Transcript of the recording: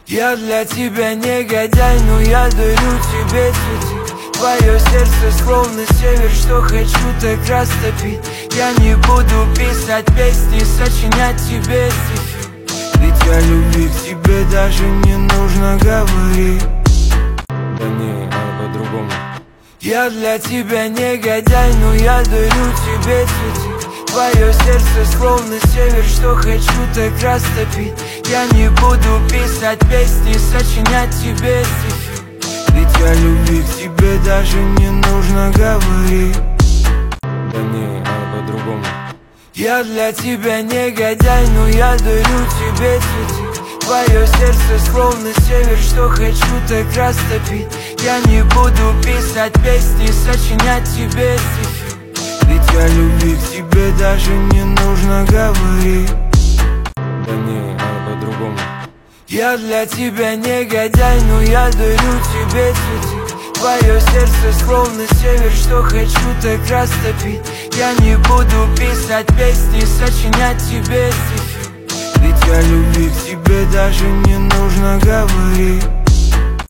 Я для тебя негодяй, но я дарю тебе цветы. Твое сердце словно север, что хочу так растопить. Я не буду писать песни, сочинять тебе стихи, ведь я любви к тебе даже не нужно говорить. Да не, надо по-другому. Я для тебя негодяй, но я дарю тебе цветы. Твое сердце словно север, что хочу так растопить. Я не буду писать песни, сочинять тебе стихи, ведь я любви к тебе даже не нужно говорить. Да не, надо по-другому. Я для тебя негодяй, но я дарю тебе цветы. Твое сердце словно север, что хочу так растопить. Я не буду писать песни, сочинять тебе стихи, ведь я любви к тебе даже не нужно говорить. Да не, надо по-другому. Я для тебя негодяй, но я дарю тебе цветы. Твое сердце словно север, что хочу так растопить. Я не буду писать песни, сочинять тебе стихи, ведь я любви к тебе даже не нужно говорить.